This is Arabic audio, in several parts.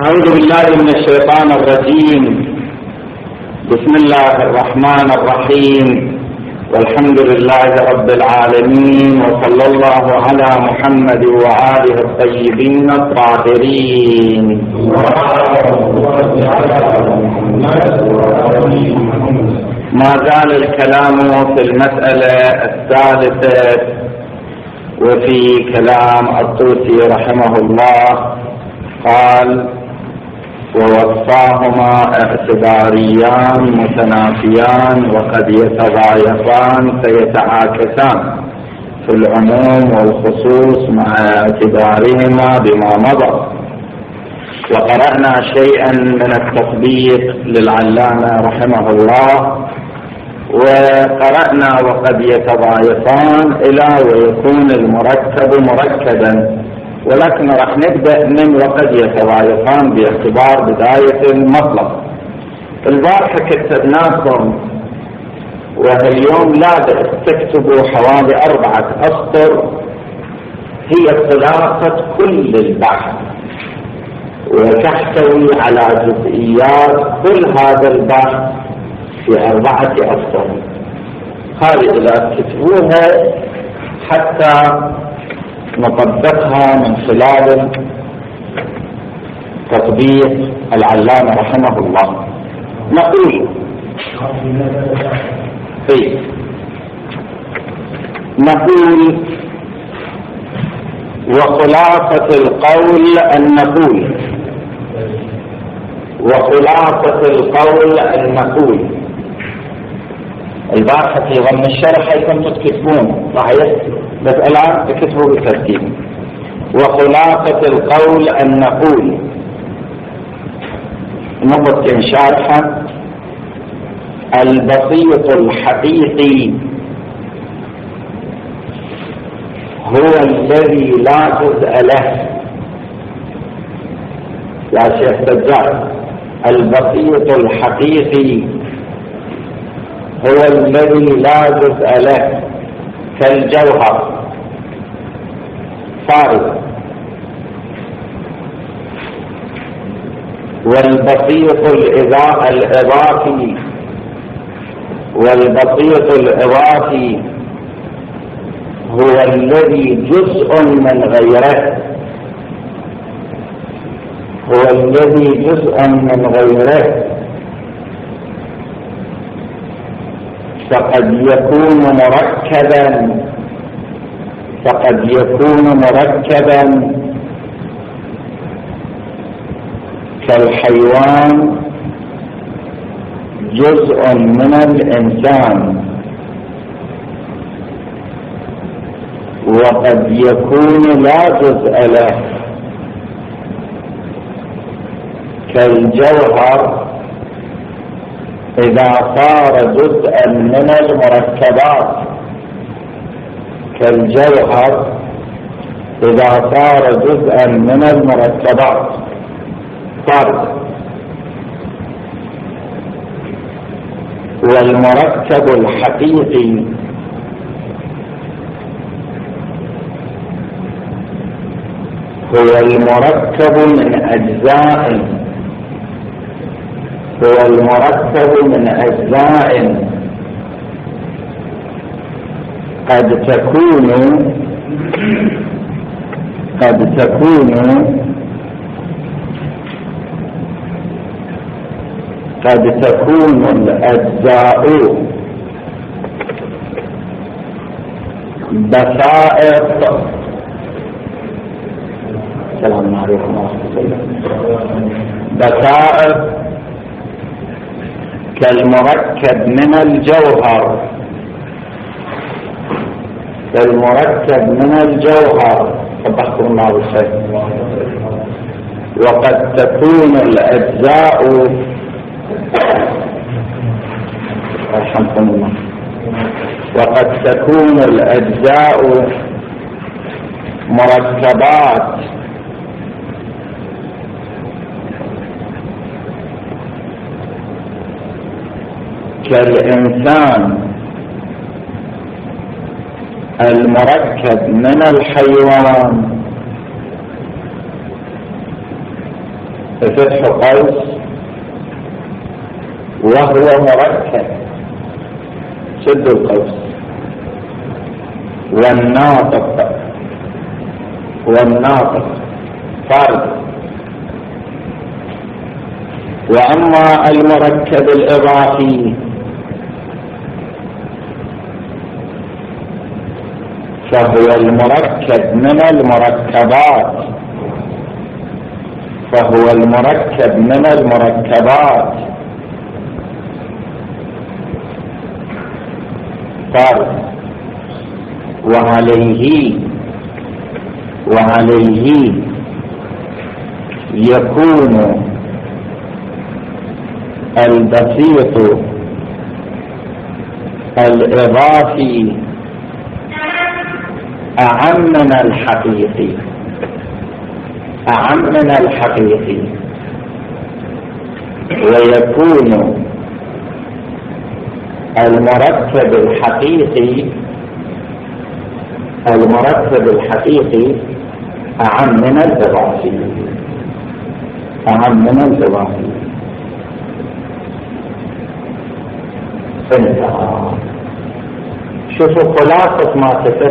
أعوذ بالله من الشيطان الرجيم. بسم الله الرحمن الرحيم، والحمد لله رب العالمين، وصلى الله على محمد وآله الطيبين الطاهرين. ما زال الكلام في المسألة الثالثة وفي كلام الطوسي رحمه الله. قال: ووصفاهما اعتباريان متنافيان وقد يتضايفان فيتعاكسان في العموم والخصوص مع اعتبارهما بما مضى. وقرأنا شيئا من التطبيق للعلامة رحمه الله، وقرأنا وقد يتضايفان إلى ويكون المركب مركبا، ولكن راح نبدأ من وقد يتضايفان باعتبار بداية المطلب. البارحة كتبناكم وهاليوم لازم تكتبوا حوالي 4 أسطر هي خلاصة كل البحث، وتحتوي على جزئيات كل هذا البحث في 4 أسطر. هذه إذا تكتبوها حتى نطبقها من خلال تطبيق العلامة رحمه الله. نقول وخلاصة القول أن نقول البارحة في ضمن الشرح حيثم تكتبون صحيح، بس الآن تكتبوا بالترتيب. وخلاصة القول أن نقول نقطة شارحة: البسيط الحقيقي هو الذي لا جزء له. يا شيخ سجاد، البسيط الحقيقي هو الذي لا جزء له كالجوهر فارغ. والبسيط الإضافي هو الذي جزء من غيره، فقد يكون مركبا كالحيوان جزء من الإنسان، وقد يكون لا جزء له كالجوهر إذا صار جزءا من المركبات، والمركب الحقيقي هو المركب من أجزاء قد تكون الأجزاء بسائط. السلام عليكم ورحمة الله. بسائط كالمركب من الجوهر، صدقكم الله بالخير. وقد تكون الأجزاء رحمكم الله، مركبات كالإنسان المركب من الحيوان فتح قوس وهو مركب سد القوس، والناطق فرد. وأما المركب الإضافي فهو المركب من المركبات، فرد. وعليه يكون البسيط الإضافي أعم من الحقيقي، ويكون المركب الحقيقي أعم من الإضافي. انتهى. شوفوا خلاصة ما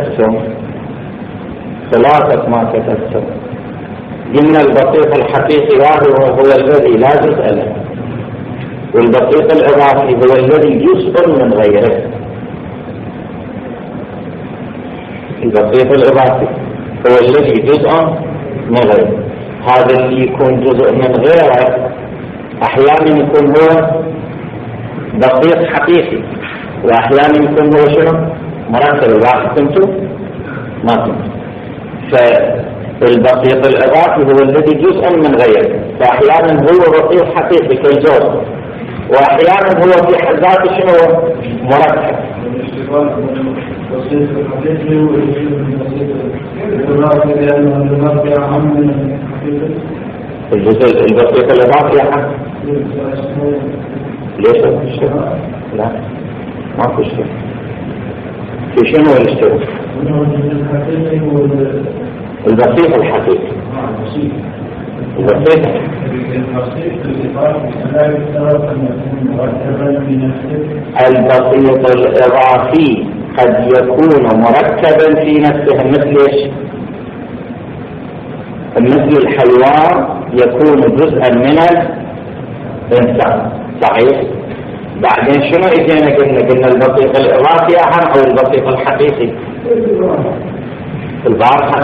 تفسر. قلنا البسيط الحقيقي هو الذي لا جزء له، والبسيط الإضافي هو الذي جزء من غيره. البسيط الإضافي هو الذي جزء من غيره. هذا اللي يكون جزء من غيره أحيانا يكون هو بسيط حقيقي، وأحيانا يكون هو شنو؟ مركب. الواحد كنتم ما كنتم. فالبسيط الإضافي هو الذي جزء من غيره، فأحيانا هو بسيط حقيقي كالجزء، وأحيانا هو في حد ذاته شنو؟ مركب. البسيط الحقيقي والبسيط الإضافي لأنه الإضافي أهم من الحقيقي. البسيط الإضافي أهم. ليش الشيء؟ لا ما في شيء. في شنو الاشتراك؟ البسيط الحقيقي. البسيط الإضافي قد يكون مركبا في نفسه، مثل ايش؟ مثل الحيوان يكون جزءا من الإنسان، صحيح؟ بعدين شنو اجينا قلنا البسيط الإضافي أهم أو البسيط الحقيقي؟ البارحة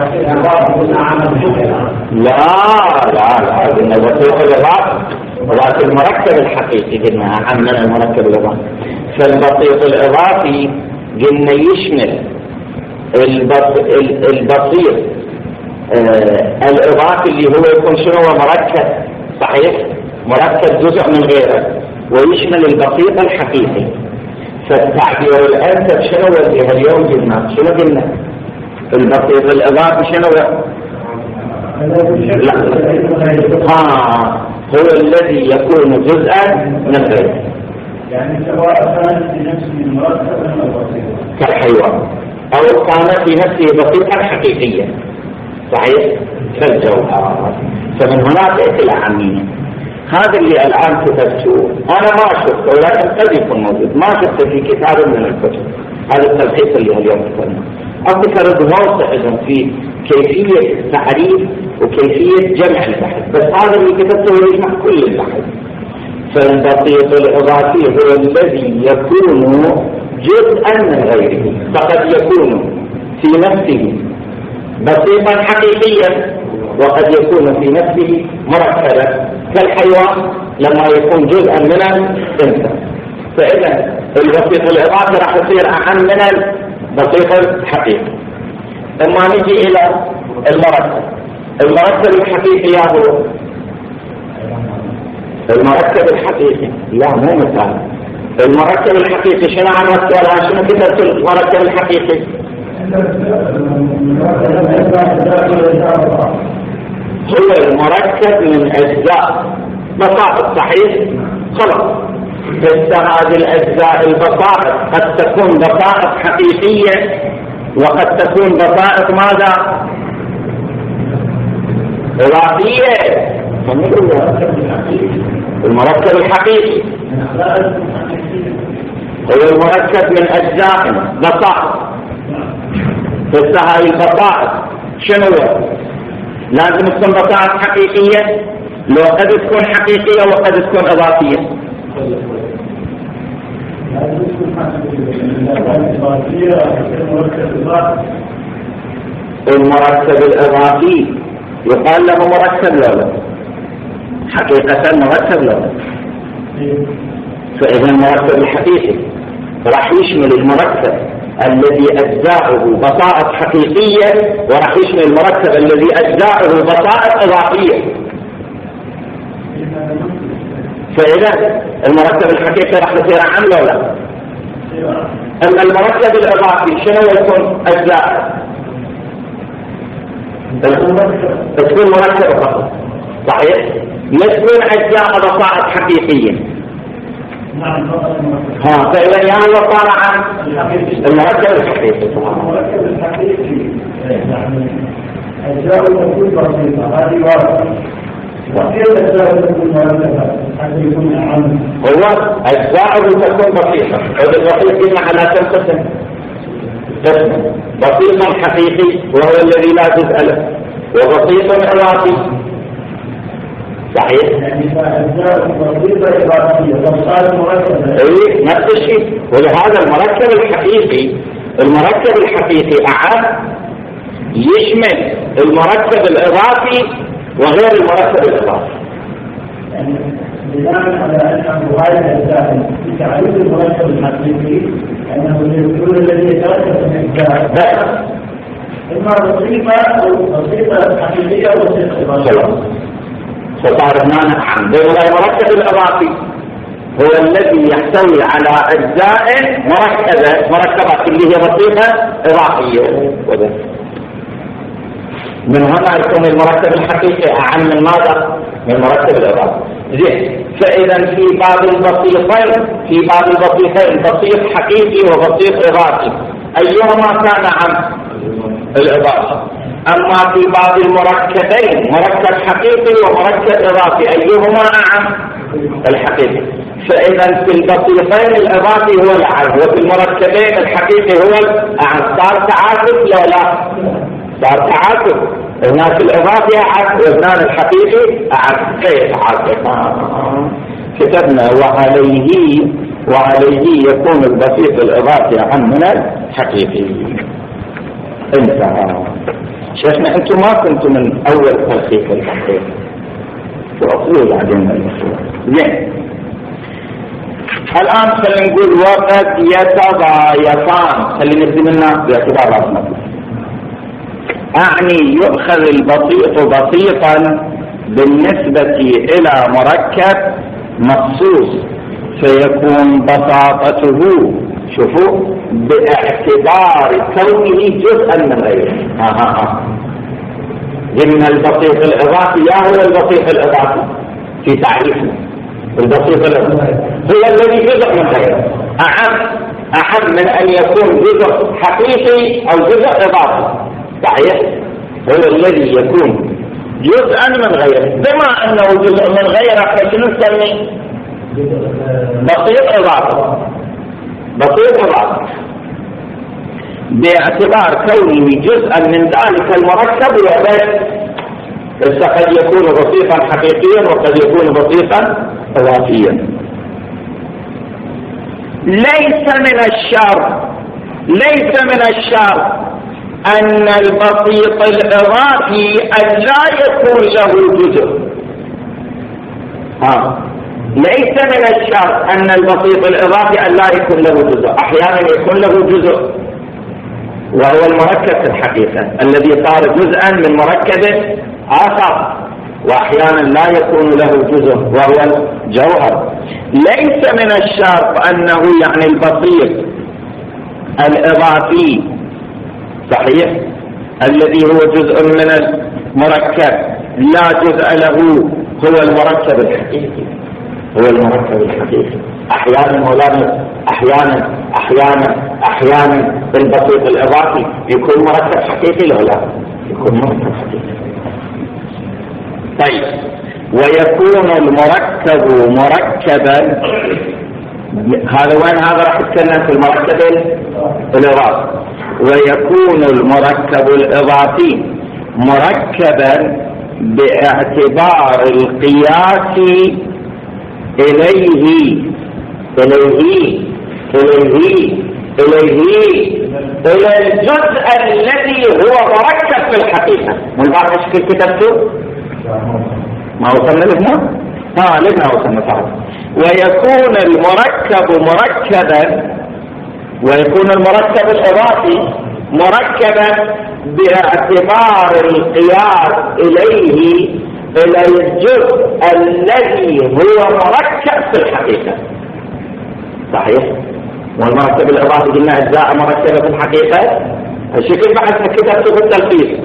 لا قلنا البسيط الإضافي وذات المركب الحقيقي قلنا أهم من المركب الإضافي. فالبسيط الإضافي قلنا يشمل البسيط الإضافي اللي هو يكون شنو؟ مركب، صحيح؟ مركب جزء من غيره، ويشمل البسيط الحقيقي. فالتعبير الأنسب شنو وجه اليوم قلنا؟ شنو قلنا؟ البسيط الإضافي شنو؟ هو الذي يكون جزءا من غيره، يعني سواء كان في نفسه مركبا أو بسيطا كالحيوان، أو كان في نفسه بسيطا حقيقيا، صحيح؟ كالجوهر. فمن هنا تأتي الأهمية. هذا اللي الآن كتبته أنا ما شفته، ولكن قد يكون موجود، ما شفته في كتاب من الكتب. هذا التلخيص اللي اليوم كتبنا. أذكر الدراسة أيضا في كيفية التعريف وكيفية جمع البحث، بس هذا اللي كتبته يجمع كل البحث. فالبسيط الإضافي هو الذي يكون جزءا من غيره، فقد يكون في نفسه بسيطا حقيقيا، وقد يكون في نفسه مركبا كالحيوان لما يكون جزءا من الإنسان. فإذا البسيط الإضافي راح يصير أهم من البسيط الحقيقي. لما نجي إلى المركب الحقيقي هو المركب الحقيقي، لا مو مثال. المركب الحقيقي شنو عن مسألة؟ شنو كتبت المركب الحقيقي؟ هو المركب من أجزاء بسائط، صحيح؟ خلاص. بس هذه الأجزاء البسائط قد تكون بسائط حقيقية، وقد تكون بسائط ماذا؟ إضافية. المركب الحقيقي هو المركب من أجزاء بسائط. بس هاي البسائط شنو هو؟ لازم تكون بسائط حقيقية، لو قد تكون حقيقية وقد تكون إضافية. المركب الإضافي يقال له مركب لا حقيقة مركب لا. فإذا المركب الحقيقي راح يشمل المركب الذي أجزاؤه بسائط حقيقية، وراح يشمل المركب الذي أجزاؤه بسائط إضافية. فإذا المركب الحقيقي راح يصير عام ولا لا؟ أما المركب الإضافي شنو يكون أجزاء؟ تكون مركبة فقط، صحيح؟ لا تكون أجزاء بسائط حقيقية. فإذا يعني وصار عن المركب الحقيقي. المركب الحقيقي يعني أجزاء تكون بسيطة، هذه واضحة. وكيف أجزاء تكون مركبة حتى يكون أعم؟ هو أجزاء تكون بسيطة، والبسيط بمعنى تنقسم قسم بسيط حقيقي وهو الذي لا جزء له، وبسيط إضافي. صحيح؟ يعني أجزاء بسيطة إضافية وصارت مركبة. أي نفس الشيء. ولهذا المركب الحقيقي أعم، يشمل المركب الإضافي وغير المركب الإضافي. يعني بناء على أن هذه الأجزاء في تعريف المركب الحقيقي أنه يكون الذي يتركب من أجزاء إما بسيطة حقيقية وبسيطة إضافية. فصار هنا عن المركب الإضافي هو الذي يحتوي على أجزاء مركبات اللي هي بسيطة إضافية. من هنا يكون المركب الحقيقي أعم من ماذا؟ من المركب الإضافي. زين. فإذا في باب البسيطين بسيط حقيقي وبسيط إضافي، أيهما كان عن الإضافة؟ أما في بعض المركبين مركب حقيقي ومركب إضافي، أيهما أعم؟ الحقيقي. فإذا في البسيطين الإضافي هو الأعم، وفي المركبين الحقيقي هو الأعم. صار تعاكس لا لا؟ صار تعاكس. هناك الإضافي أعم وهناك الحقيقي أعم. كيف تعاكس؟ كتبنا وعليه يكون البسيط الإضافي أعم من الحقيقي. انتهى. شيخنا انتم ما كنتم من اول تلخيص الحقيقة واصلوا بعدين المشروع. زين. الان خلينا نقول وقد يتضايقان، خلينا نبدي منها باعتبار راسنا. اعني يؤخذ البسيط بسيطا بالنسبة الى مركب مخصوص، فيكون بساطته شوفوا باعتبار كونه جزءا من غيره. ضمن البسيط الإضافي هو البسيط الإضافي في تعريفه. البسيط الإضافي هو الذي جزء من غيره، أعم من أن يكون جزء حقيقي أو جزء إضافي. صحيح؟ هو الذي يكون جزءا من غيره. بما أنه جزء من غيره فشنو نسميه؟ بسيط إضافي. بسيط إضافي باعتبار كونه جزءا من ذلك المركب، قد يكون بسيطا حقيقيا وقد يكون بسيطا إضافيا. ليس من الشرط أن البسيط الإضافي أن لا يكون له جزء. ليس من الشرط أن البسيط الإضافي أن لا يكون له جزء. أحيانا يكون له جزء وهو المركب في الحقيقة الذي صار جزءا من مركب آخر، وأحيانا لا يكون له جزء وهو الجوهر. ليس من الشرط أنه يعني البسيط الإضافي صحيح الذي هو جزء من المركب لا جزء له هو المركب الحقيقي. أحيانا مولانا أحيانا البسيط الإضافي يكون مركب حقيقي له لا يكون مركب حقيقي. طيب ويكون المركب مركبا. هذا وين؟ هذا راح يتكلم في المركب الإضافي. ويكون المركب الإضافي مركبا باعتبار القياس إليه إلى الجزء الذي هو مركب في الحقيقة. من بعد شكل كتبته ما وصلنا لهنا؟ لهنا وصلنا صحيح. ويكون المركب مركبا، ويكون المركب الإضافي مركبا باعتبار القياس إليه إلى الجزء الذي هو مركب في الحقيقة. صحيح؟ والمركب الإضافي قلنا أجزاء مركبة في الحقيقة. الشكل بحث كتبته في التلخيص.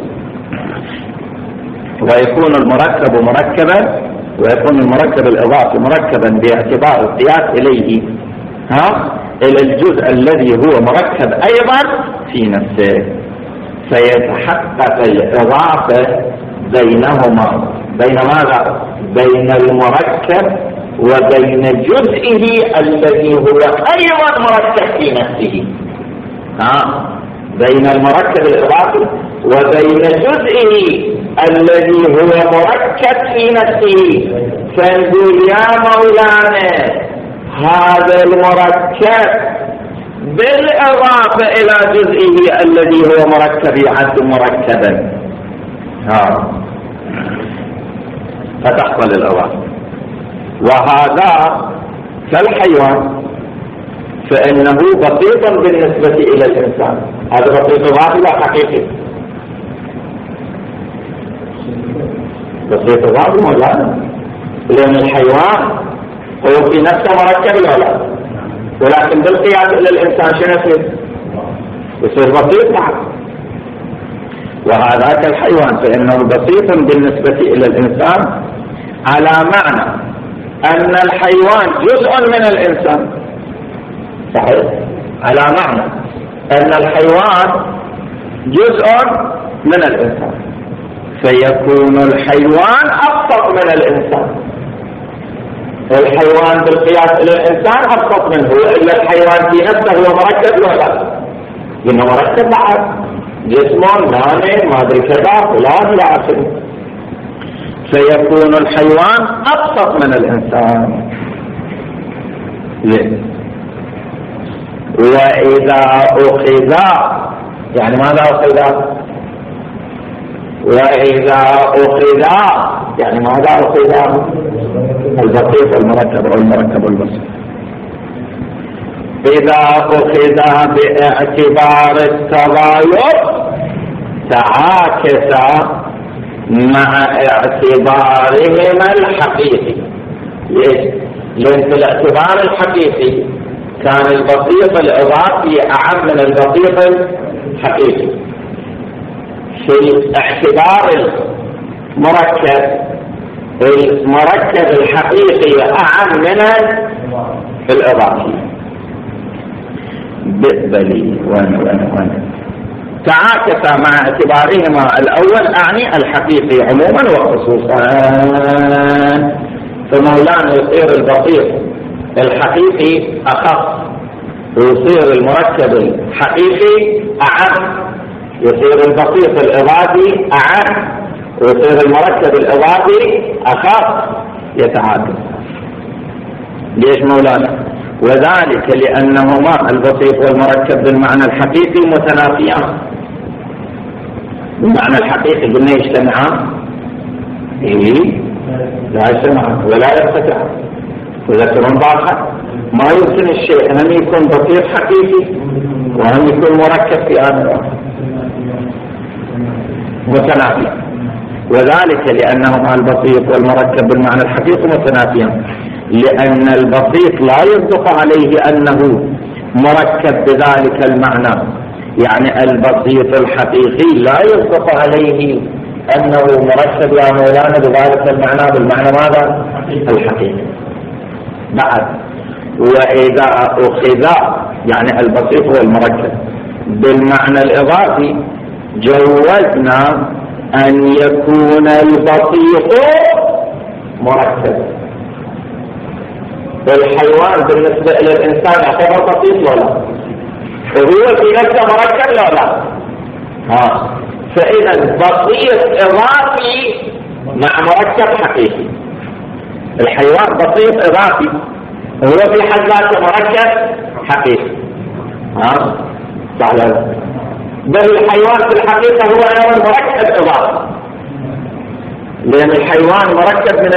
ويكون المركب مركبا، ويكون المركب الإضافي مركبا باعتبار القياس إليه إلى الجزء الذي هو مركب أيضا في نفسه، فيتحقق الإضافة بينهما. بين ماذا؟ بين المركب وبين جزئه الذي هو أيضا مركب في نفسه. بين المركب الإضافي وبين جزئه الذي هو مركب في نفسه. فنقول يا مولانا هذا المركب بالإضافة إلى جزئه الذي هو مركب يعد مركبا. فتحصل الإضافة. وهذا كالحيوان، فإنه بسيط بالنسبة إلى الإنسان. هذا بسيط إضافي لا حقيقي. بسيط إضافي مولانا، لأن الحيوان هو في نفسه مركب ولا، ولكن بالقياس إلى الإنسان شنو يصير بسيط معه. وهذا كالحيوان، فإنه بسيط بالنسبة إلى الإنسان على معنى أن الحيوان جزء من الإنسان. صحيح؟ على معنى أن الحيوان جزء من الإنسان، فيكون الحيوان أبسط من الإنسان. الحيوان بالقياس إلى الإنسان أبسط منه، إلا الحيوان في نفسه هو مركب ولا؟ إنه مركب بعد جسمه نانه ما أدري كذا فلان إلى آخره. فيكون الحيوان أبسط من الإنسان. وإذا أخذ، يعني ماذا أخذ؟ وإذا أخذ يعني ماذا أخذ؟ البسيط المركب أو المركب البسيط. إذا أخذ باعتبار التغاير تعاكس مع اعتبارهما الحقيقي. ليش؟ لأن في الاعتبار الحقيقي كان البسيط الإضافي أعم من البسيط الحقيقي. في الاعتبار المركب الحقيقي أعم من الإضافي. بلي وين تعاكس مع اعتبارهما الأول، أعني الحقيقي عموما وخصوصا. فمولانا يصير البسيط الحقيقي أخف، ويصير المركب الحقيقي أعم. يصير البسيط الإضافي أعم، ويصير المركب الإضافي أخف، يتعاكس. ليش مولانا؟ وذلك لأنهما البسيط والمركب بالمعنى الحقيقي متنافيان. بالمعنى الحقيقي قلنا يجتمعان؟ لا يجتمعان ولا يرتفعان. وذكرون بعضها ما يمكن الشيء أن يكون بسيط حقيقي وأن يكون مركب في آن واحد، متنافيان. وذلك لأنهما البسيط والمركب بالمعنى الحقيقي متنافيان، لأن البسيط لا يصدق عليه أنه مركب بذلك المعنى. يعني البسيط الحقيقي لا يصدق عليه أنه مركب يا مولانا بذلك المعنى، بالمعنى ماذا؟ الحقيقي. بعد وإذا أخذ يعني البسيط والمركب بالمعنى الإضافي جوزنا أن يكون البسيط مركب. الحيوان بالنسبة إلى الإنسان يعتبر بسيط ولا؟ وهو في نفسه مركب لا؟ فإذا بسيط إضافي مع مركب حقيقي. الحيوان بسيط إضافي وهو في حد ذاته مركب حقيقي. صح. بل الحيوان في الحقيقة هو أيضا مركب إضافي، لأن الحيوان مركب من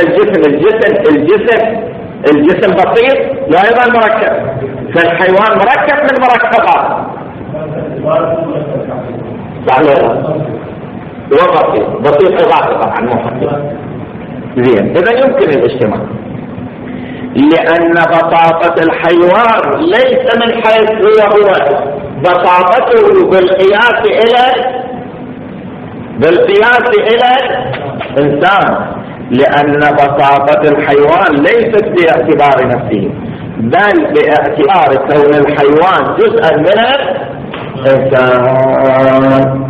الجسم بسيط لا أيضا مركب، فالحيوان مركب من مركبات. صحيح. هو بسيط إضافي طبعا مو حقيقي. زين، إذا يمكن الاجتماع، لأن بساطة الحيوان ليس من حيث هو بساطته بالقياس إلى الإنسان، لأن بساطة الحيوان ليست باعتبار نفسه بل باعتبار كون الحيوان جزءا من الإنسان.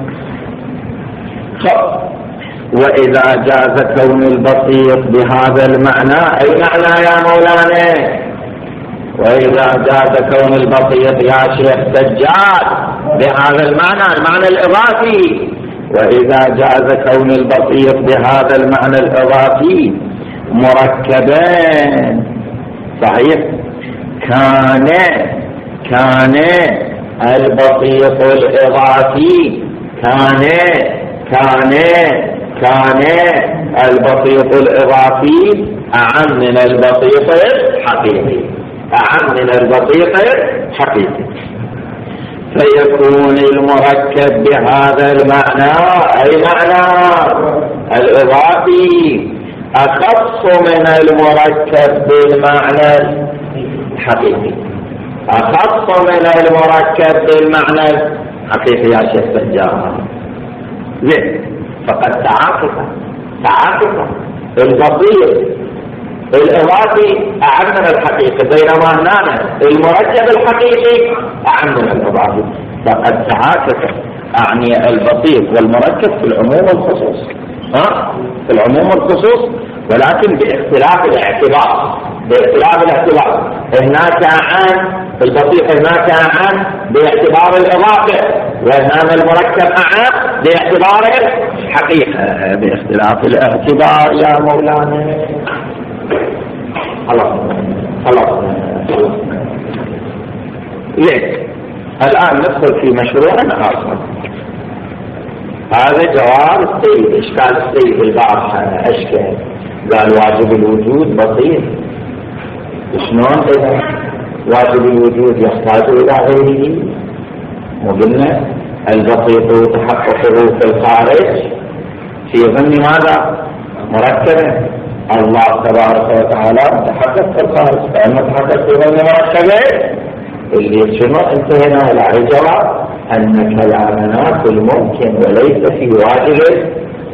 وإذا جاز كون البسيط بهذا المعنى، أي معنى يا مولانا؟ وإذا جاز كون البسيط يا شيخ سجاد بهذا المعنى الإضافي، وإذا جاز كون البسيط بهذا المعنى الإضافي مركبين، صحيح، كان البسيط الإضافي كان البسيط الإضافي أعم من البسيط الحقيقي، فيكون المركب بهذا المعنى أي معنى الإضافي أخص من المركب بالمعنى الحقيقي، يا شيخ سجاد. زين، فقد تعاطف البسيط الإضافي أعم من الحقيقي، بينما هنا المركب الحقيقي أعم من الإضافي. فقد تعاطف أعني البسيط والمركب في العموم والخصوص، ولكن باختلاف الاعتبار. هناك عن البسيط هناك عن باعتبار الإضافة، وهنا المركب عن باعتبار الحقيقة باختلاف الاعتبار يا مولانا. خلاص. ليك الآن ندخل في مشروع آخر. هذا جواب السيد، إشكال السيد البارحة أشكال، قال واجب الوجود بسيط. شلون إذا واجب الوجود يحتاج إلى غيره؟ وقلنا البسيط تحققه في الخارج في ضمن ماذا؟ مركبة. الله تبارك وتعالى متحقق في الخارج، فالمتحقق في ضمن مركبة اللي شنو انتهينا إلى الجواب أن كلامنا في الممكن وليس في واجب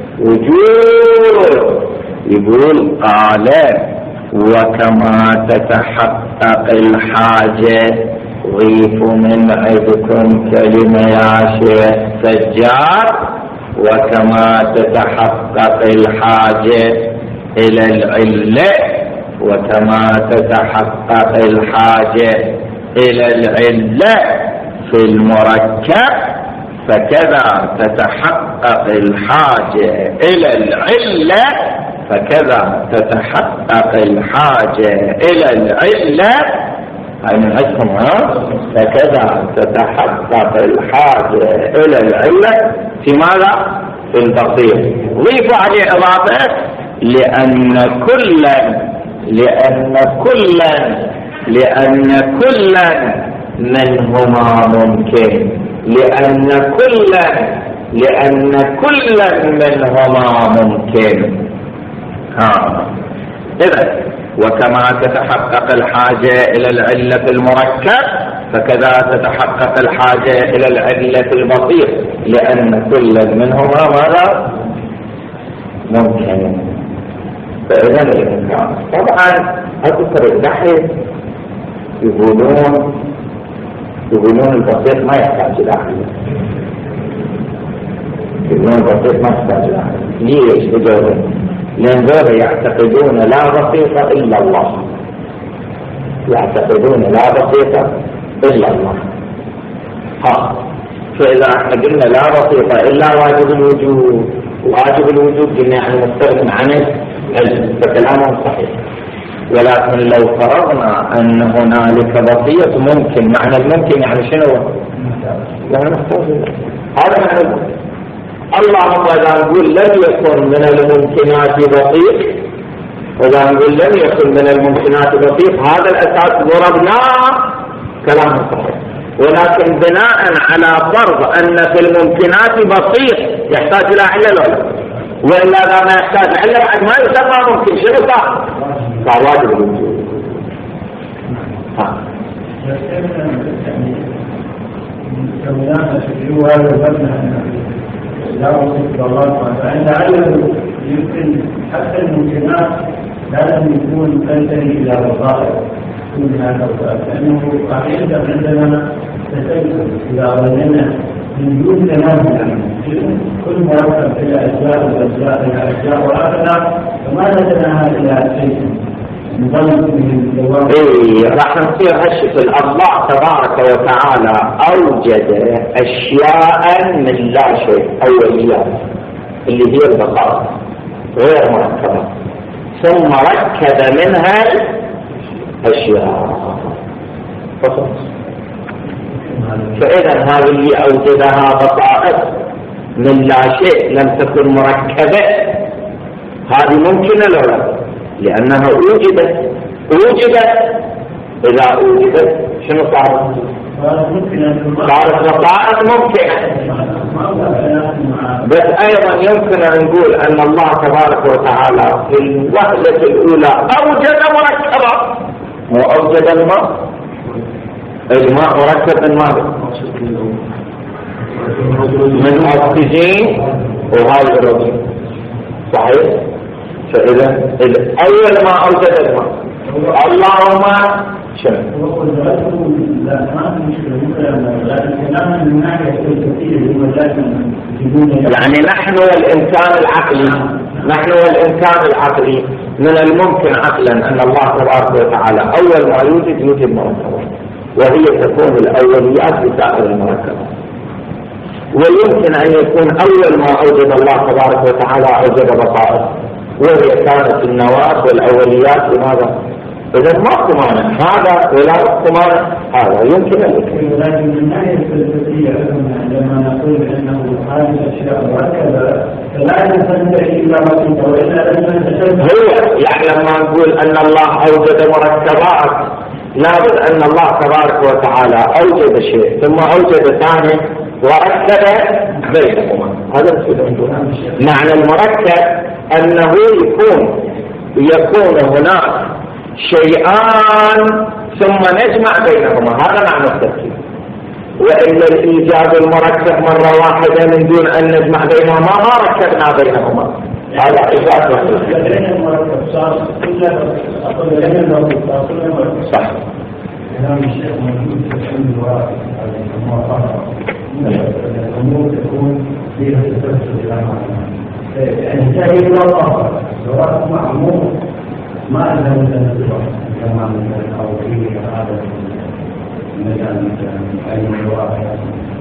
وجود. يقول قال وكما تتحقق الحاجة، ضيف من عندكم كلمة يا شيخ سجاد، وكما تتحقق الحاجة إلى العلة، وكما تتحقق الحاجة إلى العلة في المركب، فكذا تتحقق الحاجة إلى العلة، فكذا تتحقق الحاجة إلى العلة. هاي من عندكم فكذا تتحقق الحاجة إلى العلة في ماذا؟ في البسيط. ضيفوا عليه إضافة لأن كلا منهما ممكن، لأن كلا منهما ممكن. إذا وكما تتحقق الحاجة إلى العلة المركب، فكذا تتحقق الحاجة إلى العلة البسيط، لأن كلا منهما ماذا؟ ممكن. فإذا الإمكان طبعا أذكر البحث يقولون البسيط ما يحتاج إلى عقل. يقولون البسيط ما يحتاج إلى عقل. ليش؟ بجواب لأنهم يعتقدون لا بسيط إلا الله، يعتقدون لا بسيط إلا الله. فإذا احنا قلنا لا بسيط إلا واجب الوجود، واجب الوجود قلنا يعني مستغنى عن العلم، فكلامهم صحيح. ولكن لو فرضنا أن هنالك بسيط ممكن، معنى الممكن يعني شنو؟ يعني نحتاج هذا معنى اللهم إذا نقول لم يكن من الممكنات بسيط، وإذا نقول لم يكن من الممكنات بسيط، هذا الأساس ضربناه كلام صحيح. ولكن بناء على فرض أن في الممكنات بسيط يحتاج إلى علة، وإلا إذا ما يحتاج علة بعد ما يسمى ممكن، شنو صار؟ صار واجب الوجود. فعند علم يمكن حتى الممكنات لازم يكون تنتهي إلى وظائف من هذا الوظائف، لأنه أحيانا عندنا تسلسل إذا ظننا من دون تمام يعني كل مركب إلى أجزاء وأجزاء إلى أجزاء وهكذا، فما نتناهى إلى شيء نظن من الدوام. راح نصير هالشكل. الله تبارك وتعالى أوجد أشياء من لا شيء، أوليات اللي هي البقاء غير مركبة، ثم ركب منها أشياء فقط. فإذا هذه اللي أوجدها بقاء من لا شيء لم تكن مركبة، هذه ممكنة لو لا؟ لأنها وجدت. إذا وجدت شنو صارت؟ صارت بقاء ممكنة. بس أيضا يمكن أن نقول أن الله تبارك وتعالى في الوهلة الأولى أوجد مركبة، وأوجد الماء مركب من ماذا؟ من أكسجين وهيدروجين، صحيح؟ فإذا أول ما أوجد الماء اللهم شنو؟ يعني نحن والإنسان العقلي من الممكن عقلا أن الله تبارك وتعالى أول ما يوجد مركبة، وهي تكون الأوليات بسائر المركبات. ويمكن أن يكون أول ما أوجد الله تبارك وتعالى أوجد بقائه، وهي كانت النواة والأوليات لماذا؟ إذا ماكو مانع هذا ولا مانع هذا، يمكن أن يكون. لكن من الناحية الفلسفية عندما نقول أنه هذه الأشياء مركبة فلا تنتهي إلا بسيطة، وإلا لم هو يعني لما نقول أن الله أوجد مركبات لابد أن الله تبارك وتعالى أوجد شيء ثم أوجد ثاني وركب بينهما. هذا معنى المركب أنه يكون هناك شيئان ثم نجمع بينهما، هذا معنى التركيب. وإلا الإيجاد المركب مرة واحدة من دون أن نجمع بينهما ما ركبنا بينهما، هذا إيجاد صح. الأمور تكون فيها تسلسل إلى معنى، يعني تأتي إلى الله سواء معمول ما لم تنزل كما مثلا أو فيه هذا مثلا أي واحد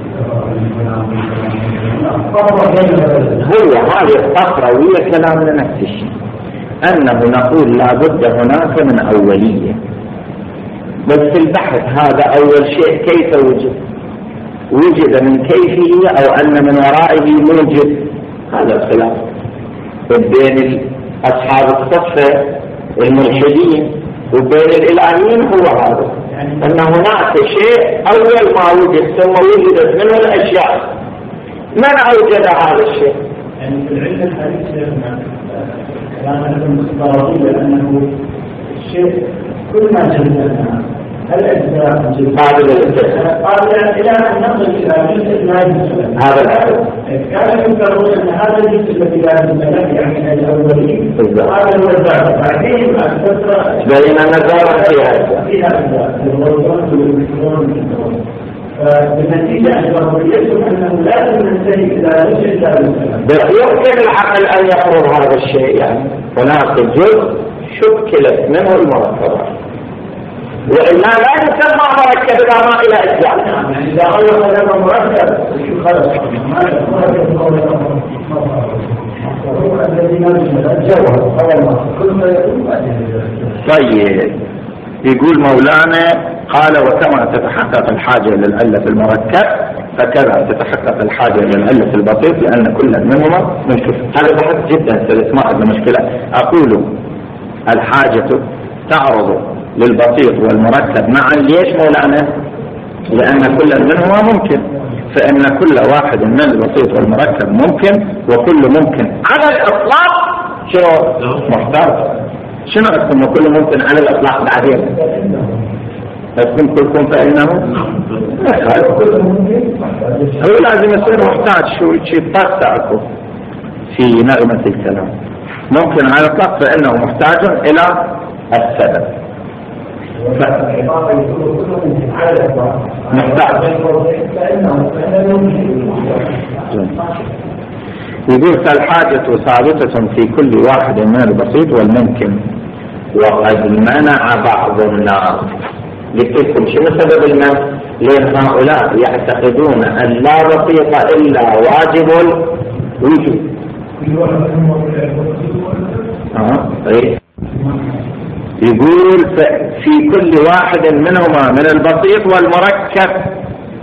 هو هذه الأخروية كلامنا نفس الشيء، أنه نقول لا بد هناك من أولية، بس في البحث هذا أول شيء كيف وجد من كيفه أو أن من ورائه موجد، هذا الخلاف بين أصحاب الصفة الملحدين وبين الإلهيين. هو هذا أن هناك شيء أول ما وجد ثم وجدت منه الأشياء. من أوجد هذا الشيء؟ يعني في العلم الحديث شيخنا كلام مستغربين لأنه الشيء كل ما جدنا الأجزاء قادرة إلى أن نصل إلى جزء لا يمكن هذا الأول. كان يذكرون أن هذا الجزء الذي لا يمكن يعني الأولين هذا هو البعض بعدين بين النظارة فيها أجزاء الغرضات والإلكترون بالنتيجة أن ضروريتهم أنه لازم ننتهي إلى وجه ذلك. يمكن العقل أن يفرض هذا الشيء، يعني هناك جزء شكلت منه المركبات، وإلا لا يسمى مركب إذا ما إلى أجزاء. يعني إذا غير هذا مركب شو خلص مركب هو الذي نزل الجوهر كل ما يكون. طيب يقول مولانا قال وكما تتحقق الحاجة للعلة في المركب فكذا تتحقق الحاجة للعلة في البسيط، لأن كل منهما مشكل. هذا بحث جدا سلس، ما عندنا مشكلة. أقول الحاجة تعرض للبسيط والمركب معا. ليش مولانا؟ لأن كل منهما ممكن، فإن كل واحد من البسيط والمركب ممكن، وكل ممكن على الإطلاق شنو محتاج. شنو اسمه كل ممكن على الإطلاق؟ بعدين اسم كلكم فإنه هو لازم يصير محتاج. شو شيء تأكل في نغمة الكلام. ممكن على الإطلاق فإنه محتاج إلى السبب. محتاج. يقول فالحاجة ثابتة في كل واحد من البسيط والممكن، وقد منع بعض الناس. قلت لكم شنو سبب المنع؟ لأن هؤلاء يعتقدون أن لا بسيط إلا واجب الوجود. يقول في كل واحد منهما من البسيط والمركب،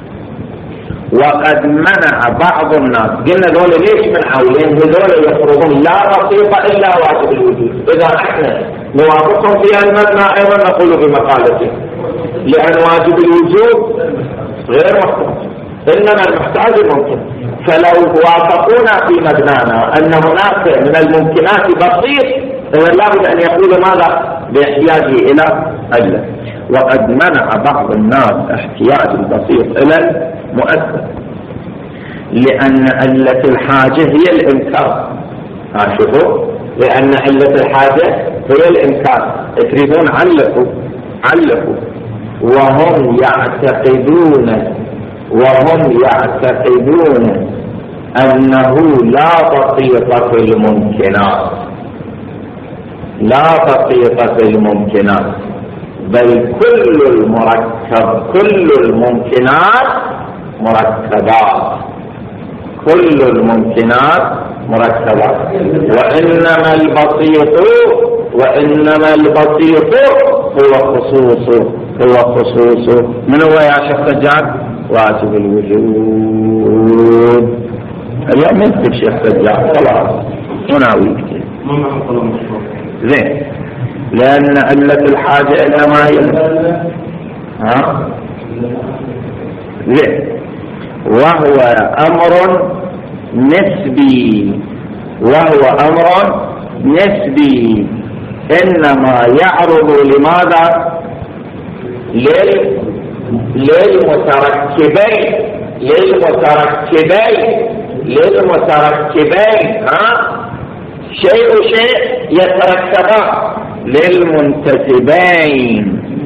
وقد منع بعض الناس. قلنا ذولا ليش منعوا؟ لأن ذولا يفرضون لا بسيط إلا واجب الوجود. إذا احنا نوافقهم في المبنى أيضا نقول بمقالته، لأن واجب الوجود غير محتاج، إنما المحتاج ممكن. فلو وافقونا في مبنانا أن هناك من الممكنات بسيط، إذا لابد أن يقول ماذا؟ باحتياجه إلى علة. وقد منع بعض الناس احتياج البسيط إلى المؤثر، لأن علة الحاجة هي الإمكان. شوفوا، لأن علة الحاجة هي الإمكان. تريدون علقوا وهم يعتقدون أنه لا بسيط في الممكنات، لا بسيط في الممكنات، بل كل الممكنات مركبات، كل الممكنات مركبات. وإنما البسيط هو خصوص من هو يا شيخ سجاد؟ واجب الوجود. اليوم يكتب شيخ سجاد خلاص مناوي كتير زين، لأن علة الحاجة إلى ما هي زين، وهو أمر نسبي، إنما يعرض لماذا؟ للمتركبين شيء يتركبان للمنتسبين.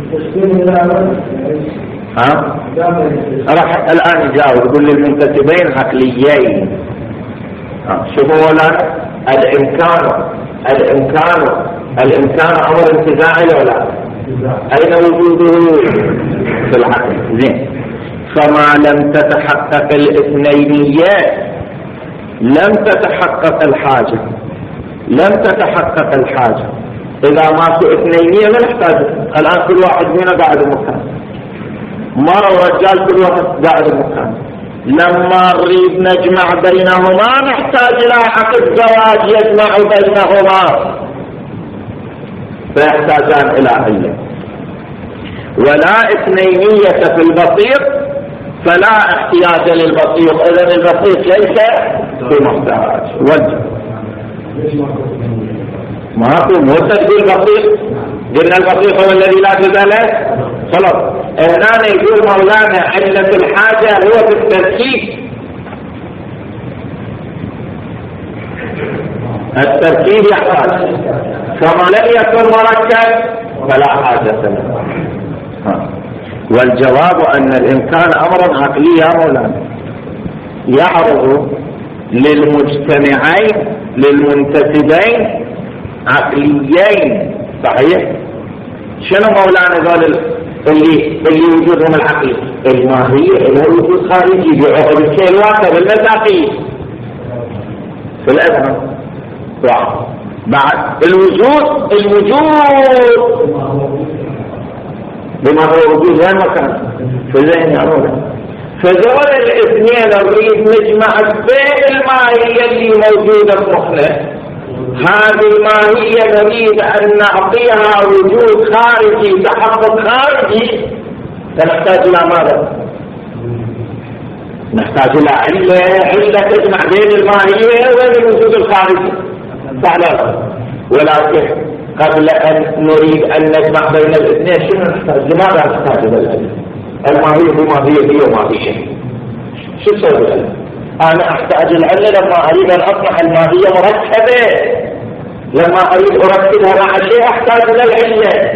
راح الآن يجاوب يقول للمنتسبين عقليين. شوفوا ولا الإمكان أمر انتزاعي ولا أين وجوده؟ في العقل. زين، فما لم تتحقق الاثنينية لم تتحقق الحاجة. إذا ماكو اثنينية لا نحتاج. الآن كل واحد منا قاعد بمكان، مرة ورجال كل واحد قاعد بمكان. لما نريد نجمع بينهما نحتاج إلى عقد زواج يجمع بينهما، فيحتاجان إلى علة. ولا اثنينية في البسيط فلا احتياج للبسيط. إذن البسيط ليس بمحتاج. وجه ما هو تقول البسيط، قلنا البسيط هو الذي لا جزء له. خلاص هنا يقول مولانا علة الحاجة هو في التركيب يحتاج، كما لم يكن مركب فلا حاجة له. والجواب أن الإمكان أمر عقلي يا مولانا يعرض للمجتمعين للمنتسبين عقليين. صحيح؟ شنو مولانا قال اللي وجودهم العقلي الماهية إلى وجود خارجي بعقد الكيلوات بالمساقية في الأذهان. بعد الوجود بما هو وجود وين مكان في الذهن يا مولانا. فذول الاثنين نريد نجمع بين الماهية اللي موجودة في مخنا، هذه الماهية نريد أن نعطيها وجود خارجي تحقق خارجي، فنحتاج إلى ماذا؟ نحتاج إلى علة تجمع بين الماهية وبين الوجود الخارجي. صح. ولكن قبل أن نريد أن نجمع بين الاثنين شنو نحتاج؟ لماذا نحتاج إلى العلة؟ الماهية بماهية وماهية. شو تسوي العلة؟ أنا أحتاج العلة لما أريد أن أصنع الماهية مركبة، لما أريد أركبها مع شيء أحتاج إلى العلة.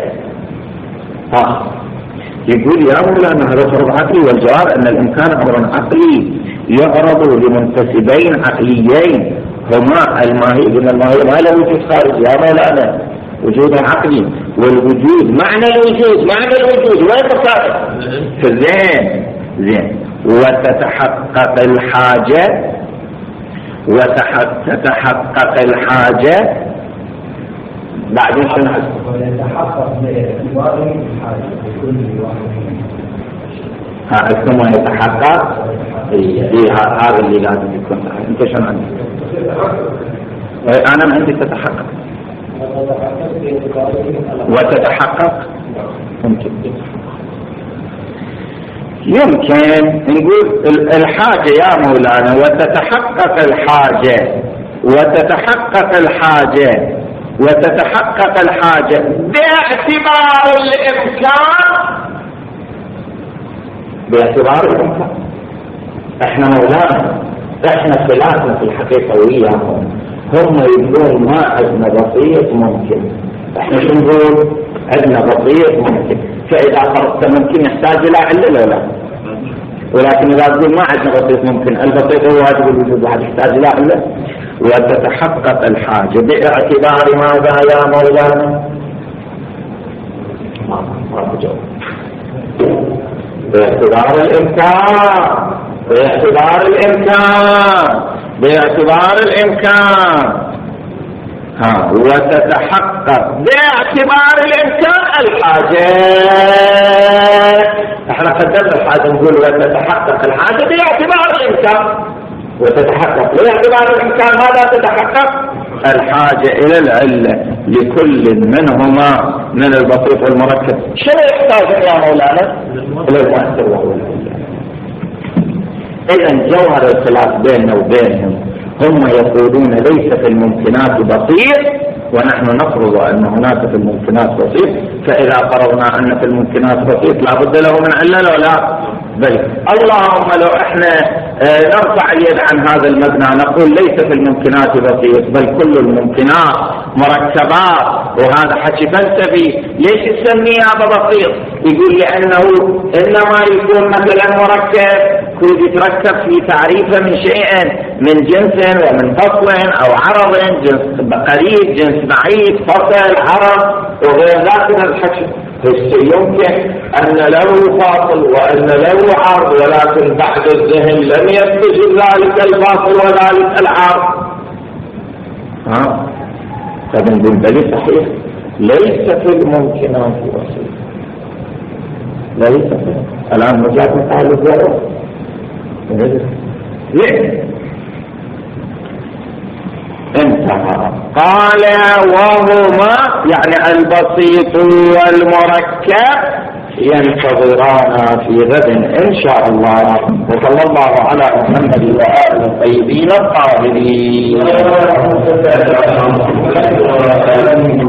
يقول يا مولانا هذا فرض عقلي، والجواب أن الإمكان أمر عقلي يعرض لمنتسبين عقليين هما الماهية. قلنا الماهية ما له وجود خارجي يا مولانا، وجود عقلي، والوجود معنى الوجود وين تصادف في الذهن. زين. وتتحقق الحاجة بعدين شنو ويتحقق باعتبار الحاجة بكل واحد ثم يتحقق. هذا اللي لازم يكون. انت شنو عندك؟ انا عندي تتحقق وتتحقق. يمكن نقول الحاجة يا مولانا وتتحقق الحاجة باعتبار الإمكان. احنا مولانا احنا خلافنا في الحقيقة وياهم، هم يقولون ما عندنا بسيط ممكن، احنا شو نقول؟ عندنا بسيط ممكن. فإذا فرضت ممكن يحتاج إلى علة ولا لا؟ ولكن إذا تقول ما عندنا بسيط ممكن، البسيط هو واجب الوجود واحد يحتاج إلى علة. وتتحقق الحاجة باعتبار ماذا يا مولانا؟ ما جواب. باعتبار الإمكان. وتتحقق باعتبار الإمكان الحاجة. احنا قدمنا الحاجة نقول وتتحقق الحاجة باعتبار الإمكان، وتتحقق باعتبار الإمكان ماذا تتحقق؟ الحاجة إلى العلة لكل منهما من البسيط والمركب. شنو يحتاج يا مولانا؟ إلى المؤثر وهو العلة. إذن جوهر الخلاف بيننا وبينهم، هم يقولون ليس في الممكنات بسيط ونحن نفرض أن هناك في الممكنات بسيط، فإذا فرضنا أن في الممكنات بسيط لا بد له من علة ولا بل اللهم لو احنا نرفع اليد عن هذا المبنى نقول ليس في الممكنات بسيط بل كل الممكنات مركبات، وهذا حكي فلسفي. ليش تسميه هذا بسيط؟ يقول لأنه إنما يكون مثلا مركب كل يتركب في تعريفه من شيء من جنس ومن فصل أو عرض، جنس قريب جنس بعيد فصل عرض وغير ذلك من الحكي. يمكن أن له فاصل وأن له عرض، ولكن بعد الذهن لم يتجد ذلك الفاصل وذلك العرض. فبنقول بل صحيح ليس في الممكنات بسيط، ليس في الآن مجال مثال الزائر ليه انتهى. قال وهما يعني البسيط والمركب ينتظرانا في غد إن شاء الله. وصلى الله على محمد وآله الطيبين الطاهرين.